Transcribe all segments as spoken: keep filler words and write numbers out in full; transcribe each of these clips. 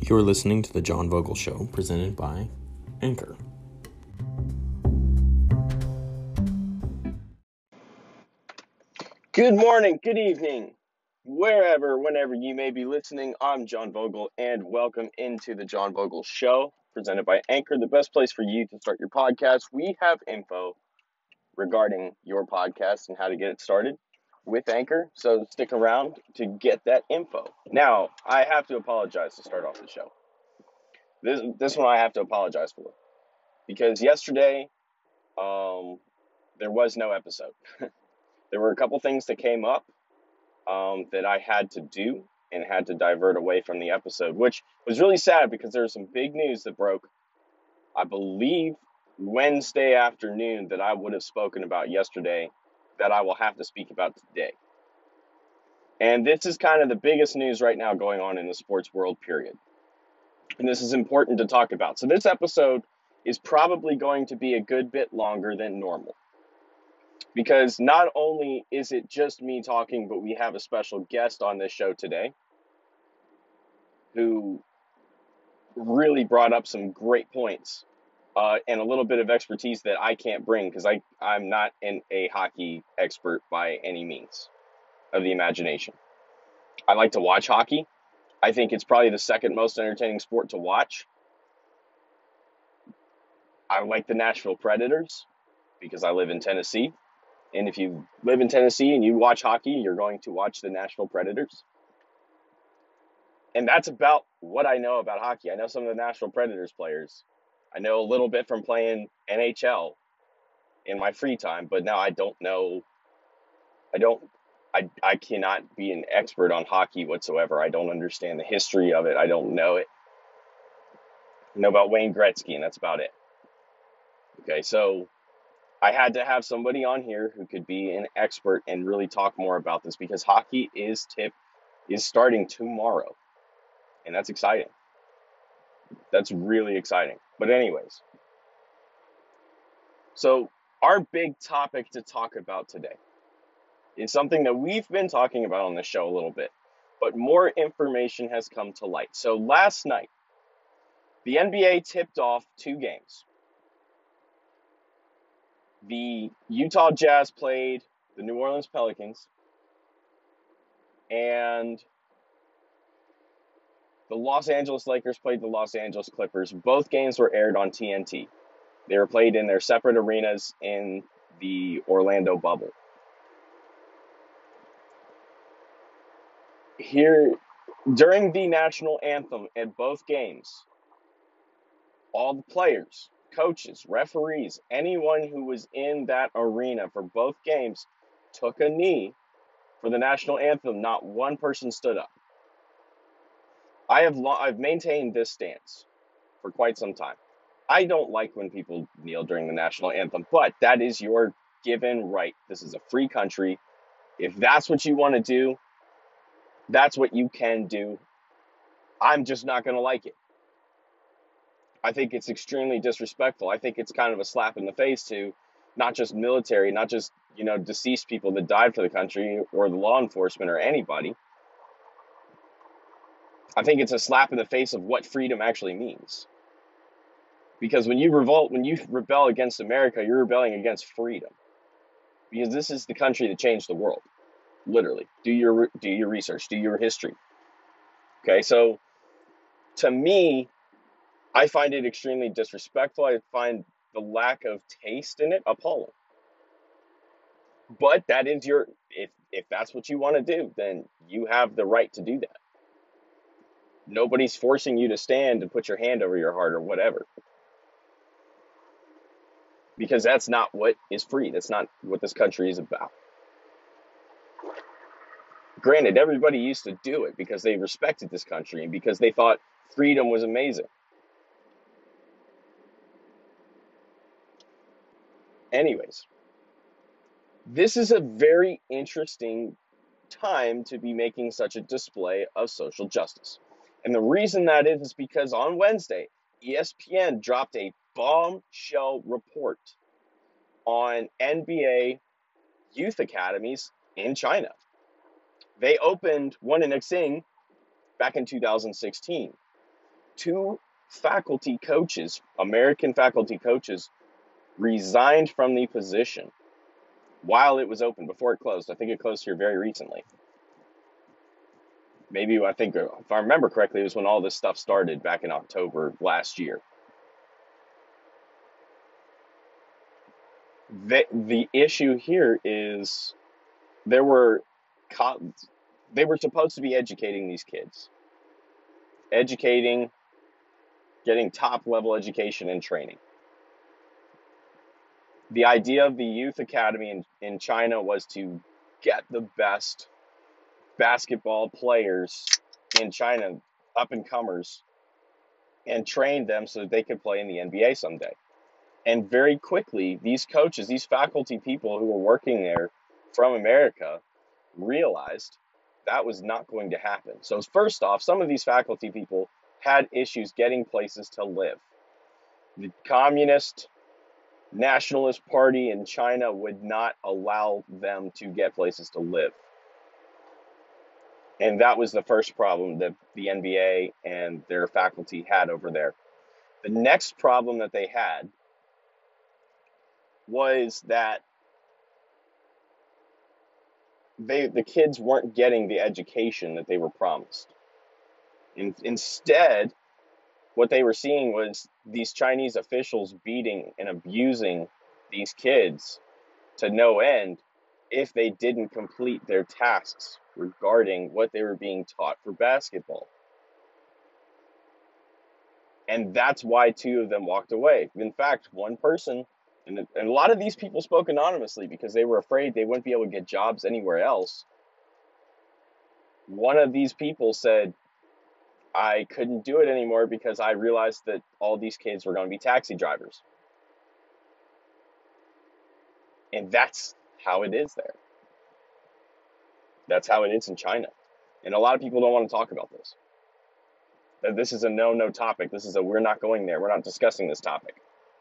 You're listening to The John Vogel Show, presented by Anchor. Good morning, good evening, wherever, whenever you may be listening. I'm John Vogel, and welcome into The John Vogel Show, presented by Anchor, the best place for you to start your podcast. We have info regarding your podcast and how to get it started with Anchor, so stick around to get that info. Now, I have to apologize to start off the show. This this one I have to apologize for, because yesterday, um, there was no episode. There were a couple things that came up um, that I had to do and had to divert away from the episode, which was really sad because there was some big news that broke, I believe, Wednesday afternoon that I would have spoken about yesterday that I will have to speak about today. And this is kind of the biggest news right now going on in the sports world, period. And this is important to talk about. So this episode is probably going to be a good bit longer than normal. Because not only is it just me talking, but we have a special guest on this show today who really brought up some great points uh, and a little bit of expertise that I can't bring because I, I'm not an, a hockey expert by any means of the imagination. I like to watch hockey. I think it's probably the second most entertaining sport to watch. I like the Nashville Predators because I live in Tennessee. And if you live in Tennessee and you watch hockey, you're going to watch the Nashville Predators. And that's about what I know about hockey. I know some of the Nashville Predators players. I know a little bit from playing N H L in my free time, but now I don't know. I don't, I, I cannot be an expert on hockey whatsoever. I don't understand the history of it. I don't know it. I know about Wayne Gretzky, and that's about it. Okay, so I had to have somebody on here who could be an expert and really talk more about this because hockey is tip is starting tomorrow. And that's exciting. That's really exciting. But anyways, so our big topic to talk about today is something that we've been talking about on the show a little bit, but more information has come to light. So last night, the N B A tipped off two games. The Utah Jazz played the New Orleans Pelicans, and the Los Angeles Lakers played the Los Angeles Clippers. Both games were aired on T N T. They were played in their separate arenas in the Orlando bubble. Here, during the national anthem at both games, all the players, coaches, referees, anyone who was in that arena for both games took a knee for the national anthem. Not one person stood up. I have lo- I've maintained this stance for quite some time. I don't like when people kneel during the national anthem, but that is your given right. This is a free country. If that's what you want to do, that's what you can do. I'm just not going to like it. I think it's extremely disrespectful. I think it's kind of a slap in the face to not just military, not just, you know, deceased people that died for the country or the law enforcement or anybody. I think it's a slap in the face of what freedom actually means. Because when you revolt, when you rebel against America, you're rebelling against freedom. Because this is the country that changed the world. Literally. Do your do your research, do your history. Okay, so to me, I find it extremely disrespectful. I find the lack of taste in it appalling. But that is your, if if that's what you want to do, then you have the right to do that. Nobody's forcing you to stand and put your hand over your heart or whatever. Because that's not what is free. That's not what this country is about. Granted, everybody used to do it because they respected this country and because they thought freedom was amazing. Anyways, this is a very interesting time to be making such a display of social justice. And the reason that is is because on Wednesday, E S P N dropped a bombshell report on N B A youth academies in China. They opened one in Xing back in two thousand sixteen. two faculty coaches, American faculty coaches, resigned from the position while it was open, before it closed. I think it closed here very recently. Maybe, I think, if I remember correctly, it was when all this stuff started back in October of last year. The, the issue here is there were, they were supposed to be educating these kids. Educating, getting top level education and training. The idea of the youth academy in, in China was to get the best basketball players in China, up and comers, and train them so that they could play in the N B A someday. And very quickly, these coaches, these faculty people who were working there from America realized that was not going to happen. So first off, some of these faculty people had issues getting places to live. The Communist Nationalist Party in China would not allow them to get places to live. And that was the first problem that the N B A and their faculty had over there. The next problem that they had was that they the kids weren't getting the education that they were promised. In, instead, what they were seeing was these Chinese officials beating and abusing these kids to no end if they didn't complete their tasks regarding what they were being taught for basketball. And that's why two of them walked away. In fact, one person, and, and a lot of these people spoke anonymously because they were afraid they wouldn't be able to get jobs anywhere else. One of these people said, I couldn't do it anymore because I realized that all these kids were going to be taxi drivers. And that's how it is there. That's how it is in China. And a lot of people don't want to talk about this. That this is a no-no topic. This is a we're not going there. We're not discussing this topic.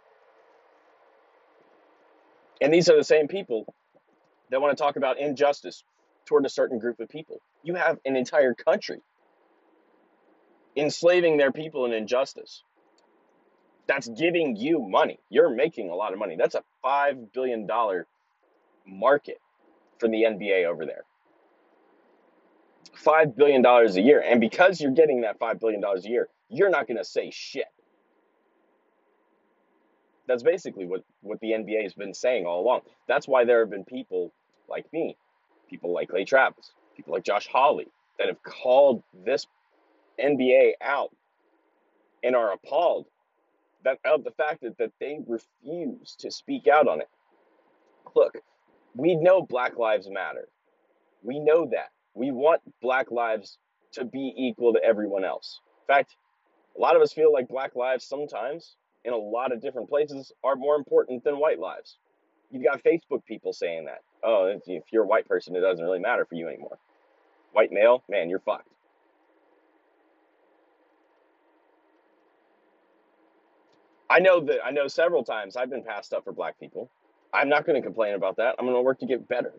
And these are the same people that want to talk about injustice toward a certain group of people. You have an entire country enslaving their people in injustice. That's giving you money. You're making a lot of money. That's a five billion dollars market for the N B A over there. five billion dollars a year. And because you're getting that five billion dollars a year, you're not going to say shit. That's basically what, what the N B A has been saying all along. That's why there have been people like me, people like Clay Travis, people like Josh Hawley, that have called this N B A out and are appalled that of the fact that, that they refuse to speak out on it. Look, we know Black Lives Matter. We know that. We want Black lives to be equal to everyone else. In fact, a lot of us feel like Black lives sometimes, in a lot of different places, are more important than white lives. You've got Facebook people saying that. Oh, if, if you're a white person, it doesn't really matter for you anymore. White male, man, you're fucked. I know that I know several times I've been passed up for Black people. I'm not going to complain about that. I'm going to work to get better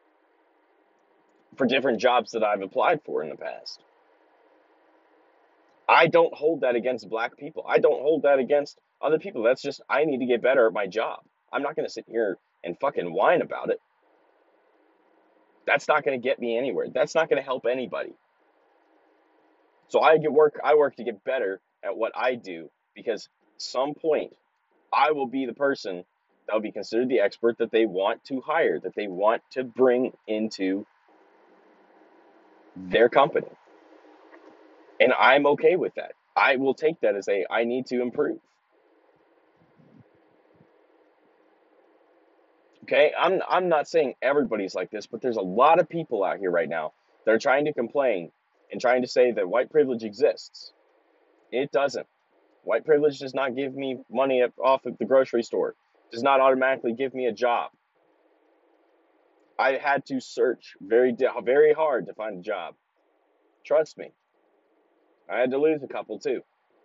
for different jobs that I've applied for in the past. I don't hold that against Black people. I don't hold that against other people. That's just, I need to get better at my job. I'm not going to sit here and fucking whine about it. That's not going to get me anywhere. That's not going to help anybody. So I get work, I work to get better at what I do, because at some point I will be the person that will be considered the expert that they want to hire, that they want to bring into their company. And I'm okay with that. I will take that as a, I need to improve. Okay, I'm I'm not saying everybody's like this, but there's a lot of people out here right now that are trying to complain and trying to say that white privilege exists. It doesn't. White privilege does not give me money at, off at the grocery store. Does not automatically give me a job. I had to search very very hard to find a job. Trust me. I had to lose a couple too.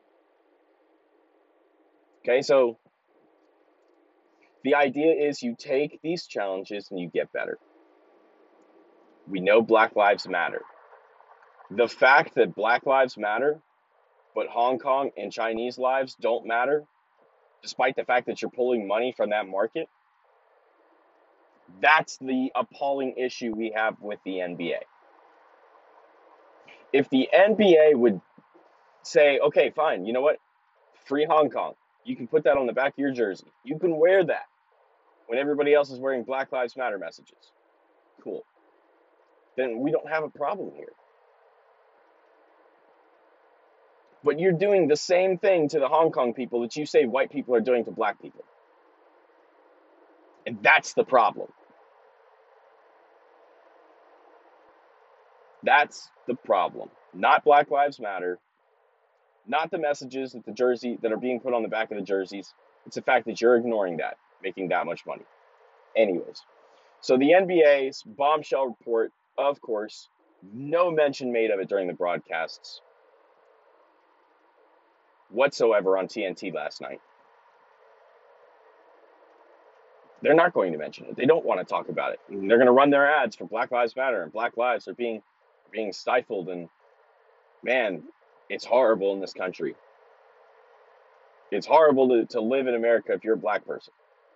Okay, so the idea is you take these challenges and you get better. We know Black Lives Matter. The fact that Black Lives Matter but Hong Kong and Chinese lives don't matter, despite the fact that you're pulling money from that market, that's the appalling issue we have with the N B A. If the N B A would say, okay, fine, you know what? Free Hong Kong. You can put that on the back of your jersey. You can wear that when everybody else is wearing Black Lives Matter messages. Cool. Then we don't have a problem here. But you're doing the same thing to the Hong Kong people that you say white people are doing to black people. And that's the problem. That's the problem. Not Black Lives Matter. Not the messages that the jersey that are being put on the back of the jerseys. It's the fact that you're ignoring that, making that much money. Anyways, so the N B A's bombshell report, of course, no mention made of it during the broadcasts whatsoever on T N T last night. They're not going to mention it. They don't want to talk about it. They're going to run their ads for Black Lives Matter, and Black lives are being being stifled. And man, it's horrible in this country. It's horrible to, to live in America if you're a black person.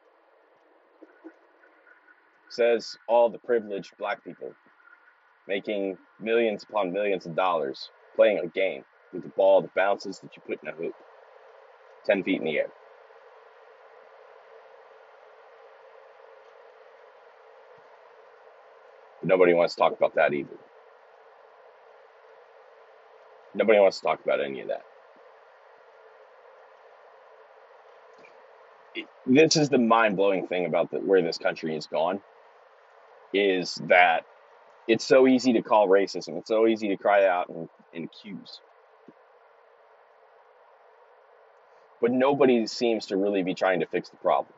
Says all the privileged black people making millions upon millions of dollars playing a game with a ball that bounces that you put in a hoop ten feet in the air. But nobody wants to talk about that either. Nobody wants to talk about any of that. It, this is the mind-blowing thing about the, where this country has gone, is that it's so easy to call racism. It's so easy to cry out and, and accuse. But nobody seems to really be trying to fix the problem.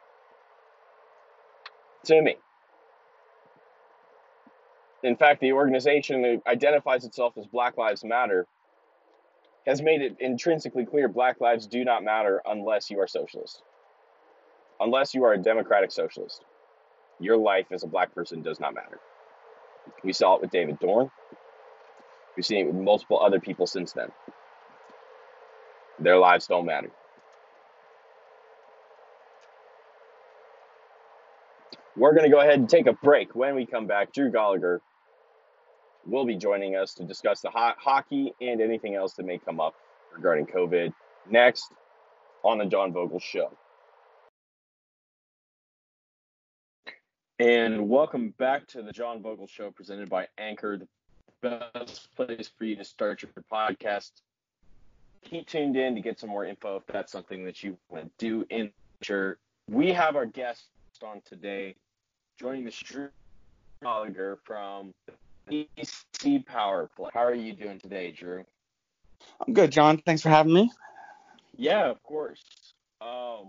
To me. In fact, the organization that identifies itself as Black Lives Matter has made it intrinsically clear Black lives do not matter unless you are socialist. Unless you are a democratic socialist. Your life as a black person does not matter. We saw it with David Dorn. We've seen it with multiple other people since then. Their lives don't matter. We're going to go ahead and take a break. When we come back, Drew Gallagher will be joining us to discuss the ho- hockey and anything else that may come up regarding COVID next on the John Vogel Show. And welcome back to the John Vogel Show, presented by Anchor, the best place for you to start your podcast. Keep tuned in to get some more info if that's something that you want to do in the future. We have our guest on today, joining the Drew Gallagher from E C Power Play. How are you doing today, Drew? I'm good, John. Thanks for having me. Yeah, of course. Um,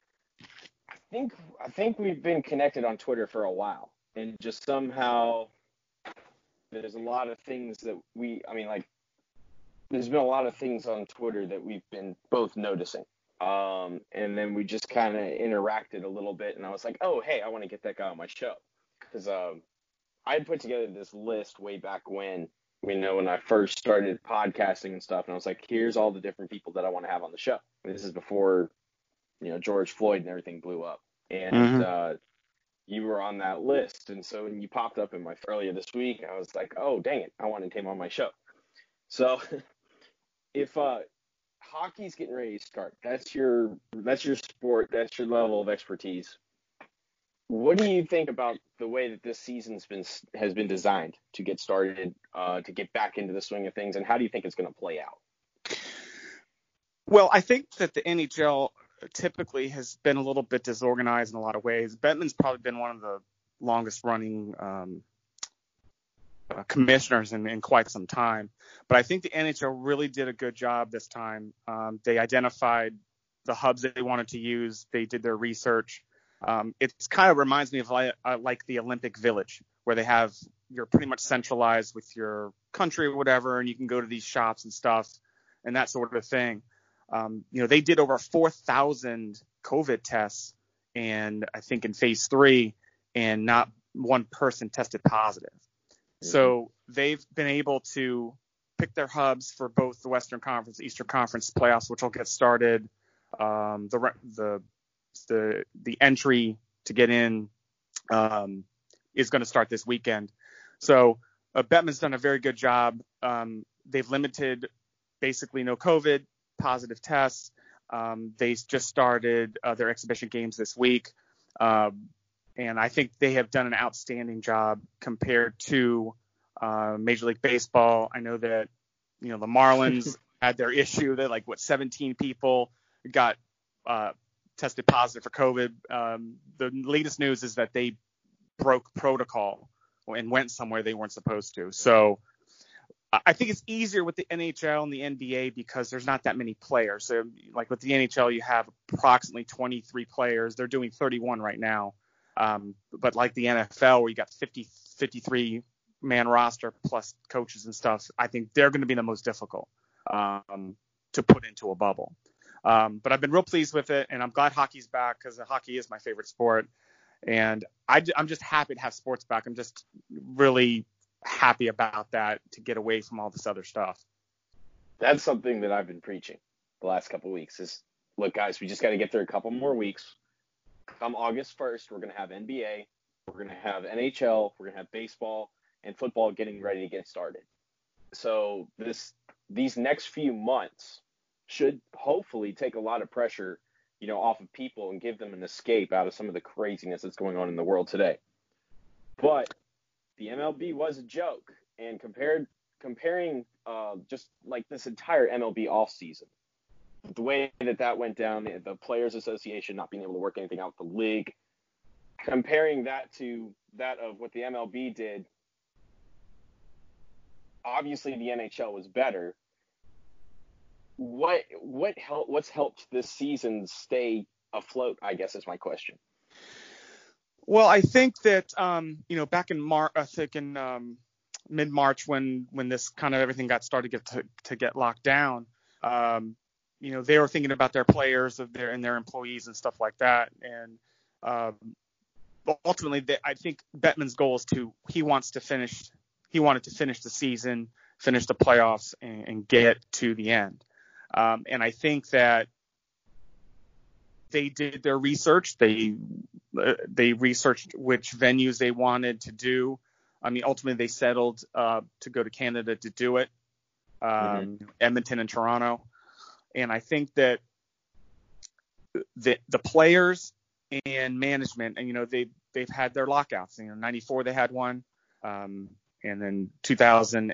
I think I think we've been connected on Twitter for a while, and just somehow there's a lot of things that we, I mean, like, there's been a lot of things on Twitter that we've been both noticing. Um, and then we just kind of interacted a little bit, and I was like, oh, hey, I want to get that guy on my show. Because um, I had put together this list way back when, you know, when I first started podcasting and stuff, and I was like, here's all the different people that I want to have on the show. And this is before, you know, George Floyd and everything blew up. And Mm-hmm. uh, you were on that list. And so when you popped up in my earlier this week, I was like, oh, dang it, I wanted him on my show. So if uh, hockey's getting ready to start, that's your that's your sport, that's your level of expertise. What do you think about the way that this season's been has been designed to get started, uh, to get back into the swing of things, and how do you think it's going to play out? Well, I think that the N H L typically has been a little bit disorganized in a lot of ways. Bettman's probably been one of the longest running um, uh, commissioners in, in quite some time. But I think the N H L really did a good job this time. Um, they identified the hubs that they wanted to use. They did their research. Um, it kind of reminds me of like, uh, like the Olympic Village, where they have, you're pretty much centralized with your country or whatever, and you can go to these shops and stuff and that sort of thing. Um, you know, they did over four thousand COVID tests, and I think in phase three, and not one person tested positive. Mm-hmm. So they've been able to picked their hubs for both the Western Conference, Eastern Conference playoffs, which will get started. Um, the the the the entry to get in um, is going to start this weekend. So uh, Bettman's done a very good job. Um, they've limited basically no COVID, positive tests. Um, they just started uh, their exhibition games this week. Um, and I think they have done an outstanding job compared to uh, Major League Baseball. I know that, you know, the Marlins had their issue that like what seventeen people got uh, tested positive for COVID. Um, the latest news is that they broke protocol and went somewhere they weren't supposed to. So I think it's easier with the N H L and the N B A because there's not that many players. So like with the N H L, you have approximately twenty-three players. They're doing thirty-one right now. Um, but like the N F L where you got fifty, fifty-three man roster plus coaches and stuff, I think they're going to be the most difficult um, to put into a bubble. Um, but I've been real pleased with it, and I'm glad hockey's back because hockey is my favorite sport. And I, I'm just happy to have sports back. I'm just really happy about that to get away from all this other stuff. That's something that I've been preaching the last couple of weeks is, look, guys, we just got to get through a couple more weeks. Come August first, we're going to have N B A, we're going to have N H L, we're going to have baseball and football getting ready to get started. So this these next few months should hopefully take a lot of pressure, you know, off of people and give them an escape out of some of the craziness that's going on in the world today. But the M L B was a joke, and compared comparing uh, just like this entire M L B offseason, the way that that went down, the, the Players Association not being able to work anything out with the league, comparing that to that of what the M L B did, obviously the N H L was better. What what help? What's helped this season stay afloat, I guess, is my question. Well, I think that, um, you know, back in Mar- I think in um, mid-March when, when this kind of everything got started to get, to, to get locked down, um, you know, they were thinking about their players of their and their employees and stuff like that. And um, ultimately, they, I think Bettman's goal is to he wants to finish. He wanted to finish the season, finish the playoffs, and, and get to the end. Um, and I think that they did their research. They uh, they researched which venues they wanted to do. I mean, ultimately they settled uh, to go to Canada to do it, um, mm-hmm. Edmonton and Toronto. And I think that the the players and management, and you know, they they've had their lockouts. You know, ninety-four they had one, um, and then two thousand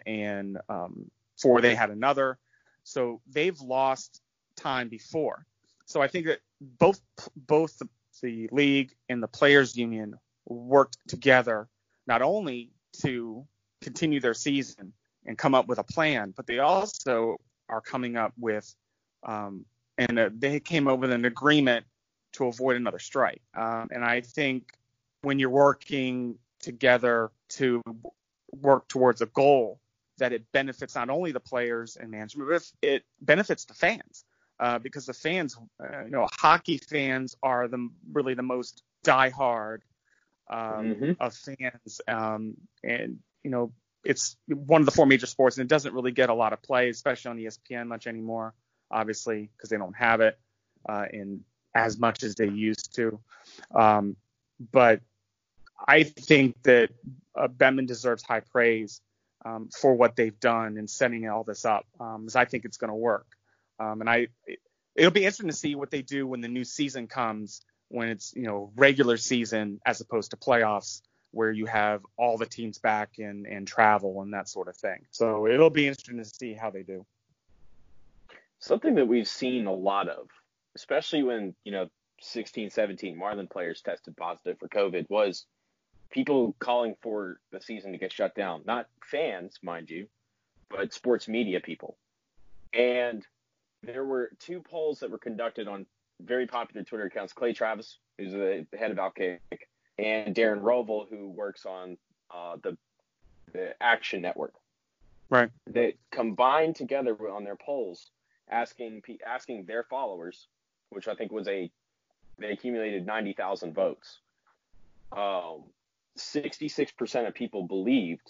four they had another. So they've lost time before. So I think that both both the, the league and the players union worked together not only to continue their season and come up with a plan, but they also are coming up with um, and uh, they came up with an agreement to avoid another strike. Um, and I think when you're working together to work towards a goal, that it benefits not only the players and management, but it benefits the fans. Uh, because the fans, uh, you know, hockey fans are the really the most diehard um, mm-hmm. of fans, um, and you know, it's one of the four major sports, and it doesn't really get a lot of play, especially on E S P N much anymore, obviously, because they don't have it uh, in as much as they used to. Um, but I think that uh, Bettman deserves high praise um, for what they've done in setting all this up, um, because I think it's going to work. Um, and I, it'll be interesting to see what they do when the new season comes, when it's, you know, regular season as opposed to playoffs, where you have all the teams back and, and travel and that sort of thing. So it'll be interesting to see how they do. Something that we've seen a lot of, especially when, you know, sixteen, seventeen Marlin players tested positive for COVID, was people calling for the season to get shut down. Not fans, mind you, but sports media people. And there were two polls that were conducted on very popular Twitter accounts. Clay Travis, who's the head of Outkick, and Darren Rovell, who works on uh, the, the Action Network. Right. They combined together on their polls, asking asking their followers, which I think was a they accumulated ninety thousand votes. Um, sixty-six percent of people believed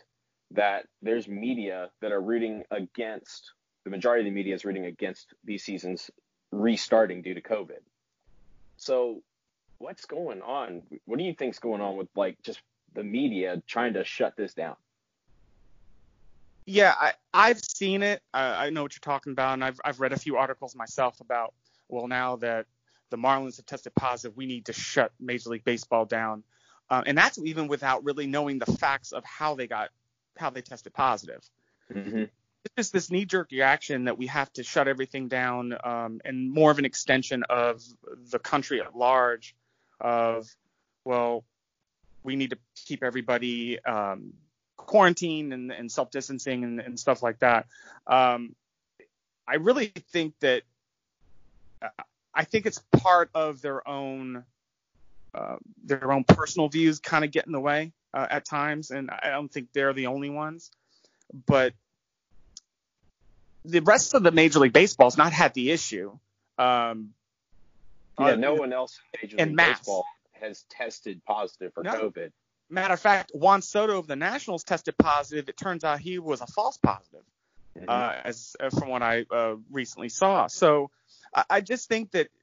that there's media that are rooting against, the majority of the media is rooting against these seasons restarting due to COVID. So what's going on? What do you think's going on with like just the media trying to shut this down? Yeah, I, I've seen it. I, I know what you're talking about, and I've I've read a few articles myself about, well, now that the Marlins have tested positive, we need to shut Major League Baseball down, um, and that's even without really knowing the facts of how they got how they tested positive. Mm-hmm. It's just this knee-jerk reaction that we have to shut everything down, um, and more of an extension of the country at large. Of, well, we need to keep everybody um, quarantined and, and self-distancing and, and stuff like that. Um, I really think that uh, I think it's part of their own uh, their own personal views kind of get in the way uh, at times, and I don't think they're the only ones. But the rest of the Major League Baseball's not had the issue. Um, Yeah, uh, no one else in Major League mass. Baseball has tested positive for No. COVID. Matter of fact, Juan Soto of the Nationals tested positive. It turns out he was a false positive, Mm-hmm. uh, as uh, from what I uh, recently saw. So I, I just think that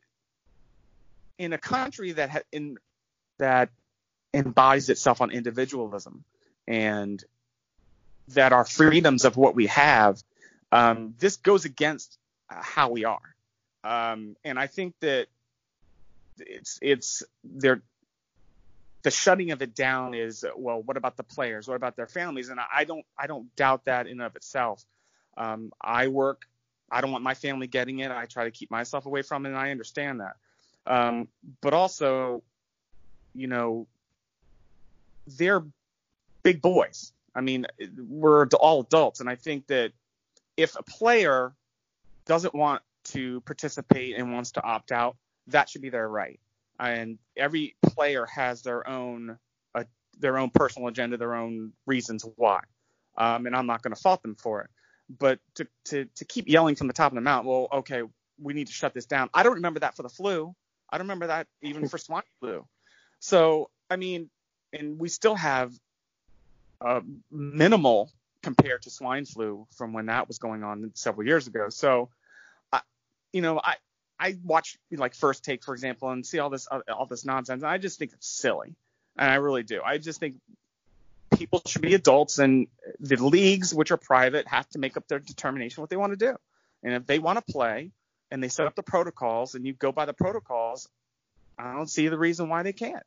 in a country that ha- in that embodies itself on individualism and that our freedoms of what we have, um, this goes against uh, how we are. Um, and I think that it's it's they're the shutting of it down is, well, what about the players? What about their families? And I don't I don't doubt that in and of itself. Um, I work. I don't want my family getting it. I try to keep myself away from it, and I understand that. Um, but also, you know, they're big boys. I mean, we're all adults, and I think that if a player doesn't want to participate and wants to opt out, that should be their right. And every player has their own uh, their own personal agenda, their own reasons why. Um, and I'm not going to fault them for it. But to, to to keep yelling from the top of the mountain, well, okay, we need to shut this down. I don't remember that for the flu. I don't remember that even for swine flu. So, I mean, and we still have uh, minimal compared to swine flu from when that was going on several years ago. So, I, you know, I. I watch like First Take, for example, and see all this all this nonsense. And I just think it's silly, and I really do. I just think people should be adults, and the leagues, which are private, have to make up their determination what they want to do. And if they want to play, and they set up the protocols, and you go by the protocols, I don't see the reason why they can't.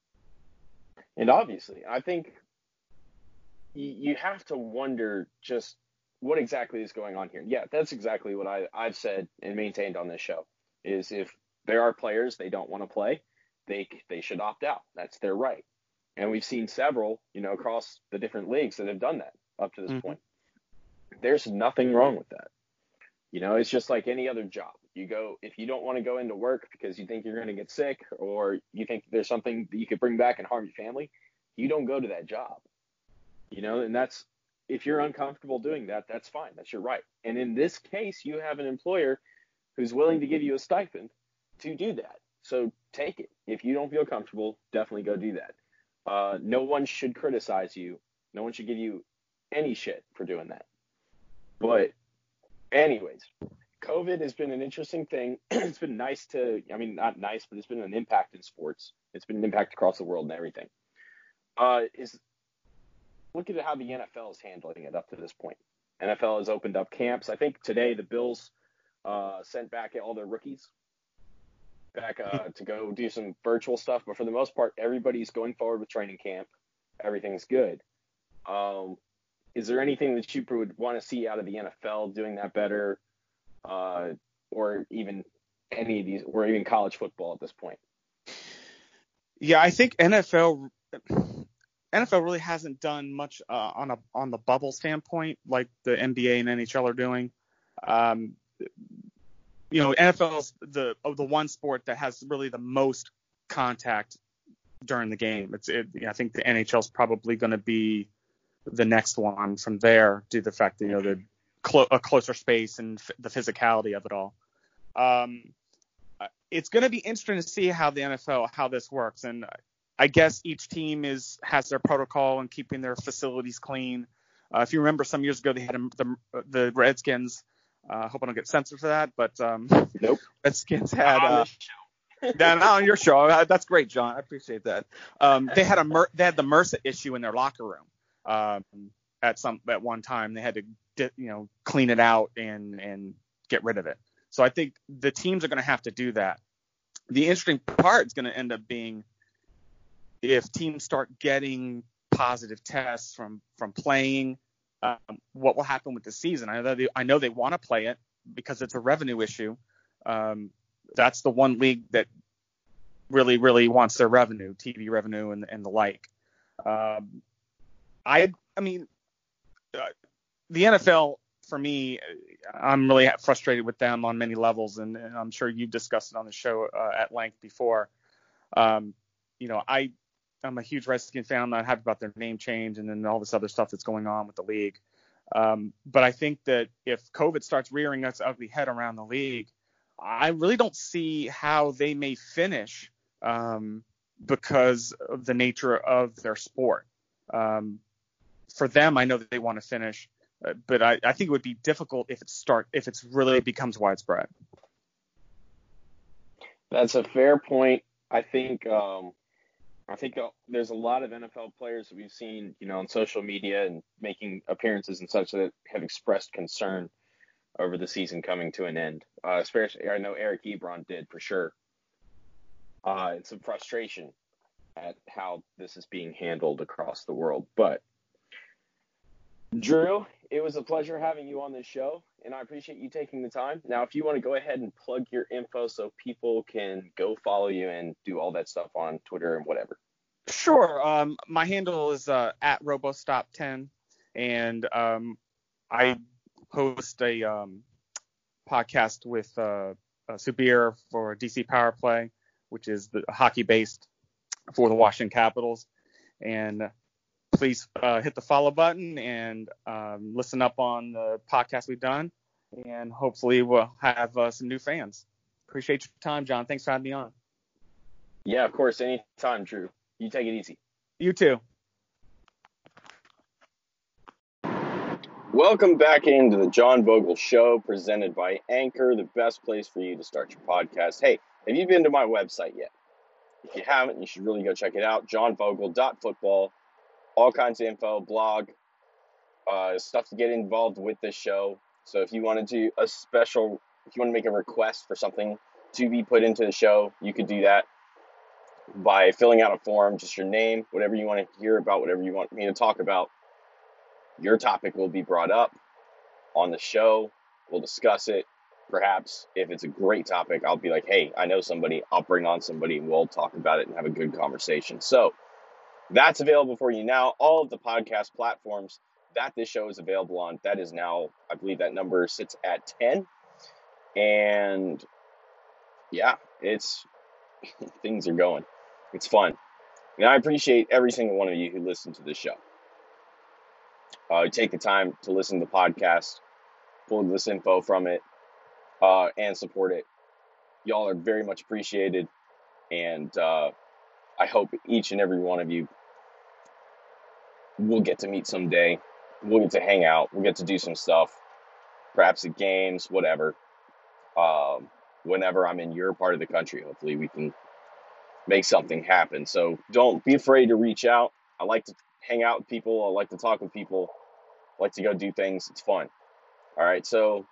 And obviously, I think you, you have to wonder just what exactly is going on here. Yeah, that's exactly what I, I've said and maintained on this show. Is if there are players they don't want to play, they they should opt out. That's their right. And we've seen several, you know, across the different leagues that have done that up to this Mm-hmm. point. There's nothing wrong with that. You know, it's just like any other job. You go, if you don't want to go into work because you think you're going to get sick or you think there's something that you could bring back and harm your family, you don't go to that job. You know, and that's, if you're uncomfortable doing that, that's fine. That's your right. And in this case, you have an employer who's willing to give you a stipend to do that. So take it. If you don't feel comfortable, definitely go do that. Uh, no one should criticize you. No one should give you any shit for doing that. But anyways, COVID has been an interesting thing. It's been nice to, I mean, not nice, but it's been an impact in sports. It's been an impact across the world and everything. Uh, is look at how the N F L is handling it up to this point. N F L has opened up camps. I think today the Bills uh, sent back all their rookies back uh, to go do some virtual stuff. But for the most part, everybody's going forward with training camp. Everything's good. Um, is there anything that you would want to see out of the N F L doing that better, uh, or even any of these, or even college football at this point? Yeah, I think N F L N F L really hasn't done much uh, on a on the bubble standpoint like the N B A and N H L are doing. Um, you know, N F L is the oh, the one sport that has really the most contact during the game. It's it, I think the N H L is probably going to be the next one from there due to the fact that, you know, the clo- a closer space and f- the physicality of it all. Um, it's going to be interesting to see how the N F L, how this works. And I guess each team is has their protocol and keeping their facilities clean. Uh, if you remember, some years ago they had a, the the Redskins. I uh, hope I don't get censored for that, but um, nope. Redskins had. Not on uh, this show. Not on your show. Uh, That's great, John. I appreciate that. Um, they had a Mer- they had the MRSA issue in their locker room um, at some at one time. They had to di- you know clean it out and and get rid of it. So I think the teams are going to have to do that. The interesting part is going to end up being if teams start getting positive tests from from playing. Um, what will happen with the season? I know they, I know they want to play it because it's a revenue issue. Um, that's the one league that really, really wants their revenue, T V revenue and, and the like. Um, I, I mean, uh, the N F L, for me, I'm really frustrated with them on many levels, and, and I'm sure you've discussed it on the show uh, at length before. Um, you know, I, I'm a huge Redskins fan. I'm not happy about their name change and then all this other stuff that's going on with the league. Um, but I think that if COVID starts rearing its ugly head around the league, I really don't see how they may finish um, because of the nature of their sport. Um, for them, I know that they want to finish, uh, but I, I think it would be difficult if it start if it's really becomes widespread. That's a fair point. I think um, I think uh, there's a lot of N F L players that we've seen, you know, on social media and making appearances and such that have expressed concern over the season coming to an end. Uh, especially, I know Eric Ebron did for sure. Uh, and some frustration at how this is being handled across the world. But Drew, it was a pleasure having you on this show, and I appreciate you taking the time. Now, if you want to go ahead and plug your info so people can go follow you and do all that stuff on Twitter and whatever. Sure. Um, my handle is uh, at Robostop ten, and um, I host a um, podcast with uh, uh, Subir for D C Power Play, which is the hockey-based for the Washington Capitals. And please uh, hit the follow button and um, listen up on the podcast we've done, and hopefully we'll have uh, some new fans. Appreciate your time, John. Thanks for having me on. Yeah, of course. Anytime, Drew. You take it easy. You too. Welcome back into the John Vogel Show, presented by Anchor, the best place for you to start your podcast. Hey, have you been to my website yet? If you haven't, you should really go check it out, john vogel dot football. All kinds of info, blog, uh, stuff to get involved with this show. So if you want to do a special, if you want to make a request for something to be put into the show, you could do that by filling out a form, just your name, whatever you want to hear about, whatever you want me to talk about. Your topic will be brought up on the show. We'll discuss it. Perhaps if it's a great topic, I'll be like, hey, I know somebody. I'll bring on somebody and we'll talk about it and have a good conversation. So that's available for you now. All of the podcast platforms that this show is available on, that is now, I believe that number sits at ten. And yeah, it's, things are going. It's fun. And I appreciate every single one of you who listen to this show. Uh, take the time to listen to the podcast, pull this info from it, uh, and support it. Y'all are very much appreciated. And uh, I hope each and every one of you will get to meet someday. We'll get to hang out. We'll get to do some stuff, perhaps at games, whatever. Um, whenever I'm in your part of the country, hopefully we can make something happen. So don't be afraid to reach out. I like to hang out with people. I like to talk with people. I like to go do things. It's fun. All right, so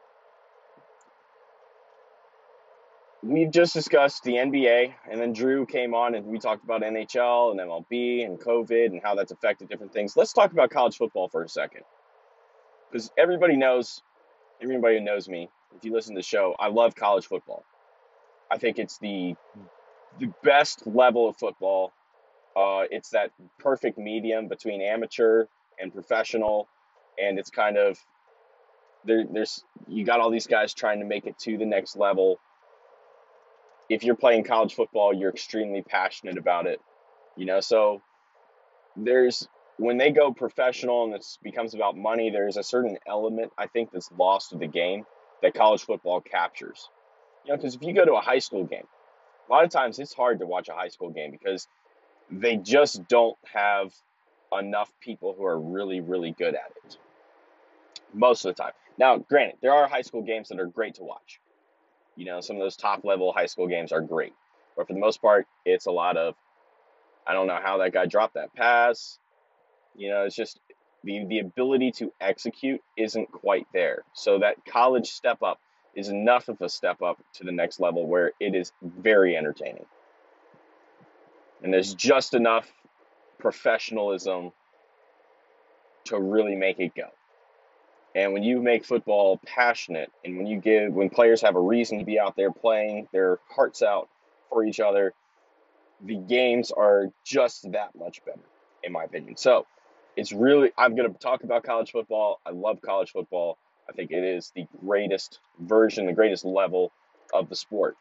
we've just discussed the N B A, and then Drew came on and we talked about N H L and M L B and COVID and how that's affected different things. Let's talk about college football for a second, because everybody knows, everybody who knows me, if you listen to the show, I love college football. I think it's the the best level of football. Uh, it's that perfect medium between amateur and professional, and it's kind of there. There's you got all these guys trying to make it to the next level. If you're playing college football, you're extremely passionate about it, you know. So there's when they go professional and it becomes about money, there's a certain element I think that's lost to the game that college football captures. You know, because if you go to a high school game, a lot of times it's hard to watch a high school game because they just don't have enough people who are really, really good at it most of the time. Now, granted, there are high school games that are great to watch. You know, some of those top level high school games are great. But for the most part, it's a lot of, I don't know how that guy dropped that pass. You know, it's just the, the ability to execute isn't quite there. So that college step up is enough of a step up to the next level where it is very entertaining. And there's just enough professionalism to really make it go. And when you make football passionate, and when you give, when players have a reason to be out there playing their hearts out for each other, the games are just that much better, in my opinion. So it's really, I'm going to talk about college football. I love college football. I think it is the greatest version, the greatest level of the sport.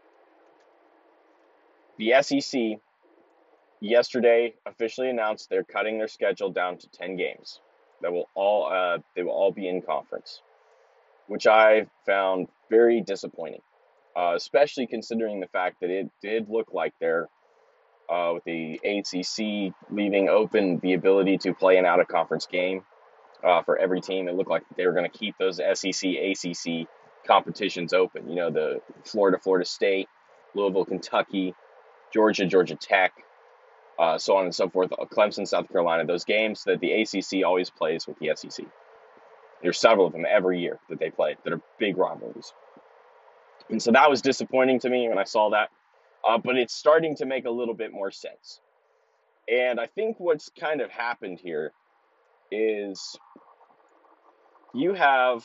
The S E C yesterday officially announced they're cutting their schedule down to ten games. That will all uh, they will all be in conference, which I found very disappointing, uh, especially considering the fact that it did look like they're uh, with the A C C leaving open the ability to play an out-of-conference game uh, for every team. It looked like they were going to keep those S E C, A C C competitions open. You know, the Florida, Florida State, Louisville, Kentucky, Georgia, Georgia Tech. Uh, so on and so forth, Clemson, South Carolina, those games that the A C C always plays with the S E C. There's several of them every year that they play that are big rivalries. And so that was disappointing to me when I saw that. Uh, but it's starting to make a little bit more sense. And I think what's kind of happened here is you have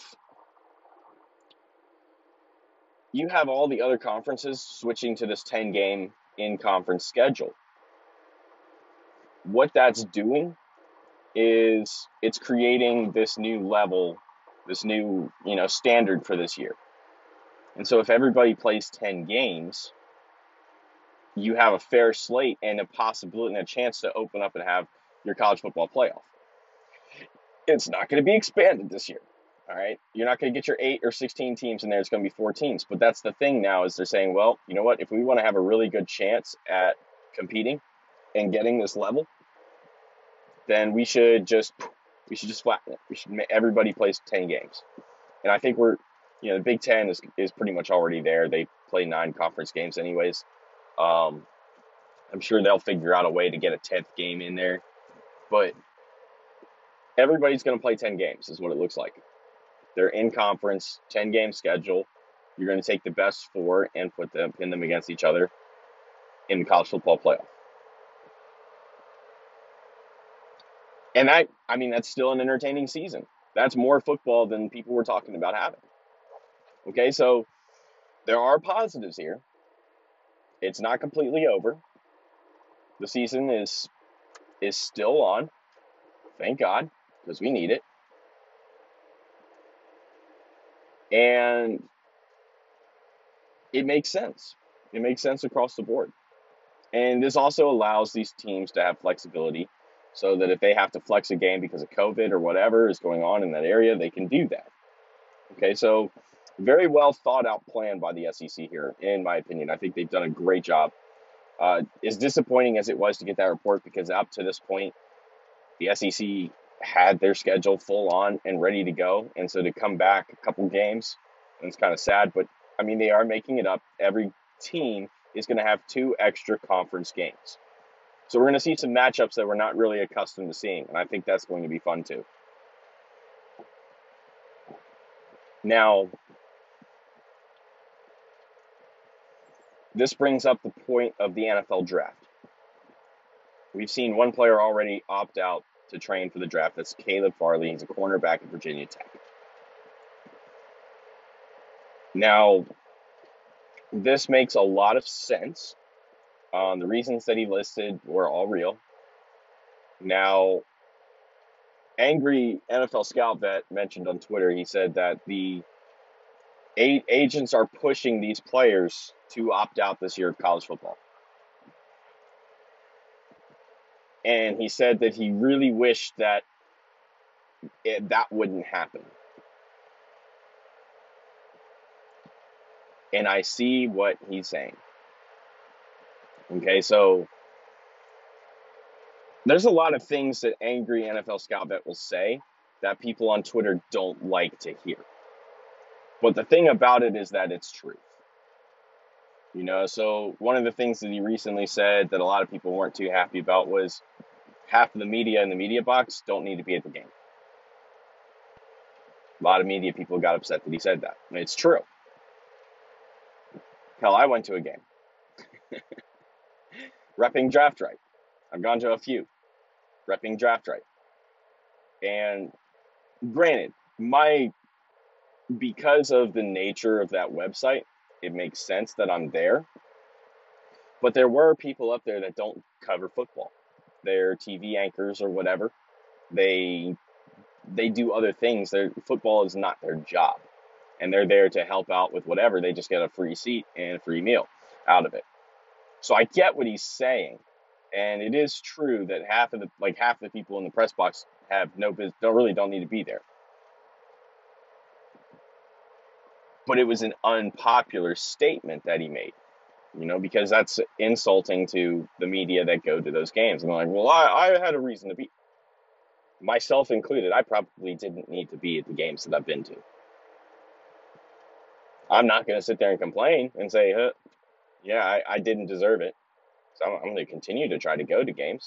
you have all the other conferences switching to this ten-game in-conference schedule. What that's doing is it's creating this new level, this new, you know, standard for this year. And so if everybody plays ten games, you have a fair slate and a possibility and a chance to open up and have your college football playoff. It's not going to be expanded this year. All right. You're not going to get your eight or sixteen teams in there. It's going to be four teams. But that's the thing now is they're saying, well, you know what? If we want to have a really good chance at competing and getting this level, then we should just we should just flatten it. We should make, everybody plays ten games, and I think we're you know the Big Ten is is pretty much already there. They play nine conference games anyways. Um, I'm sure they'll figure out a way to get a tenth game in there, but everybody's going to play ten games is what it looks like. They're in conference, ten game schedule. You're going to take the best four and put them pin them against each other in the college football playoff. And I, I mean, that's still an entertaining season. That's more football than people were talking about having. Okay, so there are positives here. It's not completely over. The season is is still on. Thank God, because we need it. And it makes sense. It makes sense across the board. And this also allows these teams to have flexibility so that if they have to flex a game because of COVID or whatever is going on in that area, they can do that. Okay, so very well thought out plan by the S E C here, in my opinion. I think they've done a great job. Uh, as disappointing as it was to get that report, because up to this point, the S E C had their schedule full on and ready to go. And so to come back a couple games, it's kind of sad, but I mean, they are making it up. Every team is going to have two extra conference games. So we're going to see some matchups that we're not really accustomed to seeing, and I think that's going to be fun too. Now, this brings up the point of the N F L draft. We've seen one player already opt out to train for the draft. That's Caleb Farley. He's a cornerback at Virginia Tech. Now, this makes a lot of sense. Um, the reasons that he listed were all real. Now, angry N F L scout vet mentioned on Twitter, he said that the a- agents are pushing these players to opt out this year of college football. And he said that he really wished that it, that wouldn't happen. And I see what he's saying. Okay, so there's a lot of things that angry N F L scout bet will say that people on Twitter don't like to hear. But the thing about it is that it's truth. You know, so one of the things that he recently said that a lot of people weren't too happy about was half of the media in the media box don't need to be at the game. A lot of media people got upset that he said that. And it's true. Hell, I went to a game. Repping Draft Right. I've gone to a few. Repping Draft Right. And granted, my because of the nature of that website, it makes sense that I'm there. But there were people up there that don't cover football. They're T V anchors or whatever. They they do other things. Their football is not their job. And they're there to help out with whatever. They just get a free seat and a free meal out of it. So I get what he's saying. And it is true that half of the like half the people in the press box have no business, don't really don't need to be there. But it was an unpopular statement that he made, you know, because that's insulting to the media that go to those games. And they're like, well, I, I had a reason to be, myself included. I probably didn't need to be at the games that I've been to. I'm not going to sit there and complain and say, huh, yeah, I, I didn't deserve it. So I'm, I'm going to continue to try to go to games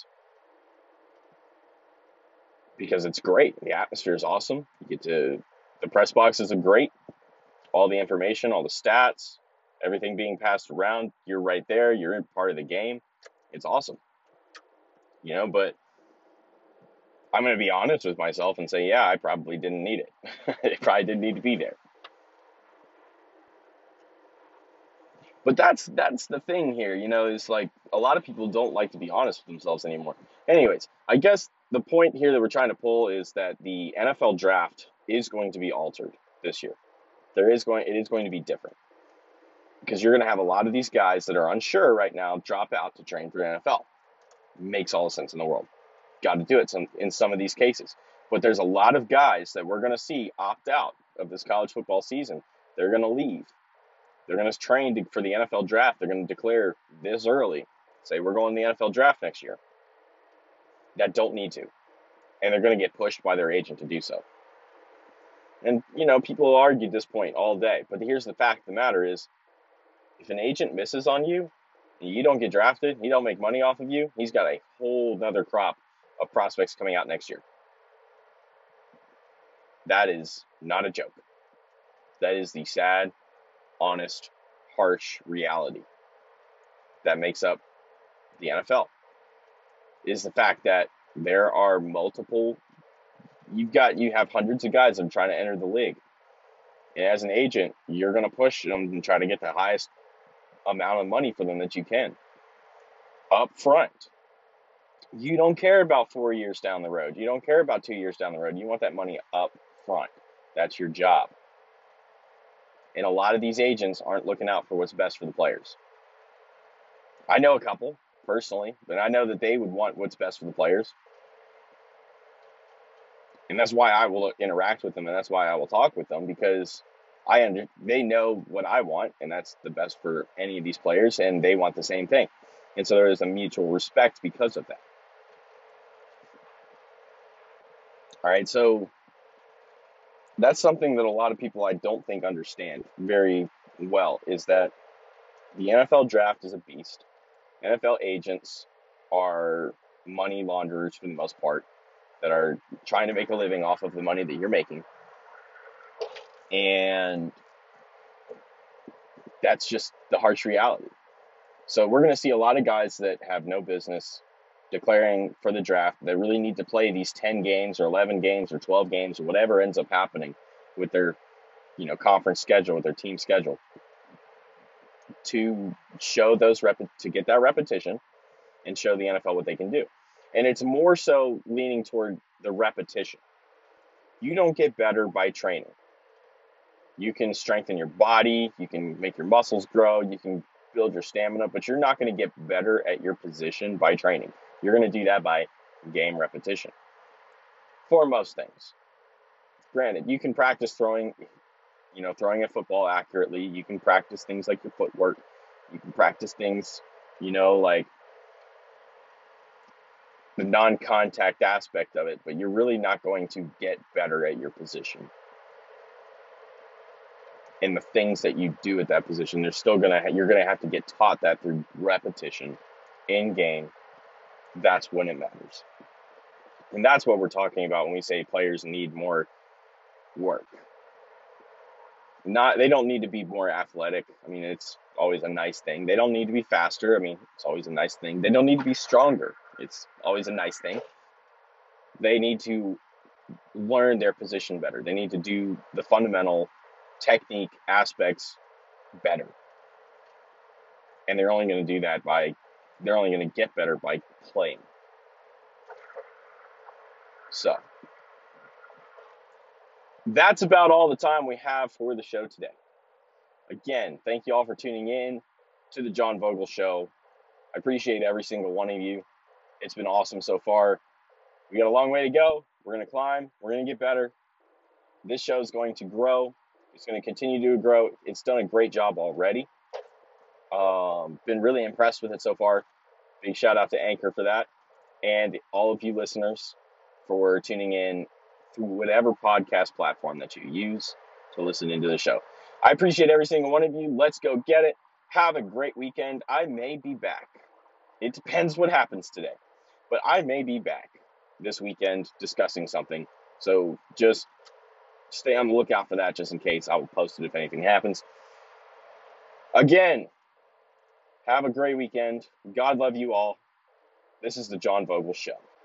because it's great. The atmosphere is awesome. You get to, the press boxes are great. All the information, all the stats, everything being passed around, you're right there. You're in part of the game. It's awesome. You know, but I'm going to be honest with myself and say, yeah, I probably didn't need it. I probably didn't need to be there. But that's that's the thing here, you know, is like a lot of people don't like to be honest with themselves anymore. Anyways, I guess the point here that we're trying to pull is that the N F L draft is going to be altered this year. There is going, it is going to be different because you're going to have a lot of these guys that are unsure right now drop out to train for the N F L. Makes all the sense in the world. Got to do it some, in some of these cases. But there's a lot of guys that we're going to see opt out of this college football season. They're going to leave. They're going to train to, for the N F L draft. They're going to declare this early, say we're going to the N F L draft next year, that don't need to. And they're going to get pushed by their agent to do so. And, you know, people argue this point all day. But here's the fact of the matter is, if an agent misses on you, and you don't get drafted, he don't make money off of you, he's got a whole nother crop of prospects coming out next year. That is not a joke. That is the sad, honest, harsh reality that makes up the N F L. Is the fact that there are multiple, you've got, you have hundreds of guys that are trying to enter the league. And as an agent, you're going to push them and try to get the highest amount of money for them that you can up front. You don't care about four years down the road. You don't care about two years down the road. You want that money up front. That's your job. And a lot of these agents aren't looking out for what's best for the players. I know a couple personally, but I know that they would want what's best for the players. And that's why I will interact with them, and that's why I will talk with them, because I under, they know what I want, and that's the best for any of these players, and they want the same thing. And so there is a mutual respect because of that. All right, so that's something that a lot of people I don't think understand very well, is that the N F L draft is a beast. N F L agents are money launderers for the most part, that are trying to make a living off of the money that you're making. And that's just the harsh reality. So we're going to see a lot of guys that have no business declaring for the draft. They really need to play these ten games or eleven games or twelve games or whatever ends up happening with their, you know, conference schedule, with their team schedule, to show those rep- to get that repetition and show the N F L what they can do. And it's more so leaning toward the repetition. You don't get better by training. You can strengthen your body, you can make your muscles grow, you can build your stamina, but you're not going to get better at your position by training. You're going to do that by game repetition for most things. Granted, you can practice throwing, you know, throwing a football accurately. You can practice things like your footwork. You can practice things, you know, like the non-contact aspect of it, but you're really not going to get better at your position. And the things that you do at that position, they're still gonna ha- you're gonna have to get taught that through repetition in game. That's when it matters. And that's what we're talking about when we say players need more work. Not they don't need to be more athletic. I mean, it's always a nice thing. They don't need to be faster. I mean, it's always a nice thing. They don't need to be stronger. It's always a nice thing. They need to learn their position better. They need to do the fundamental technique aspects better. And they're only going to do that by, they're only going to get better by playing. So, that's about all the time we have for the show today. Again, thank you all for tuning in to the John Vogel Show. I appreciate every single one of you. It's been awesome so far. We got a long way to go. We're going to climb. We're going to get better. This show is going to grow. It's going to continue to grow. It's done a great job already. Um, been really impressed with it so far. Big shout out to Anchor for that. And all of you listeners for tuning in through whatever podcast platform that you use to listen into the show. I appreciate every single one of you. Let's go get it. Have a great weekend. I may be back. It depends what happens today. But I may be back this weekend discussing something. So just stay on the lookout for that just in case. I will post it if anything happens. Again, have a great weekend. God love you all. This is the John Vogel Show.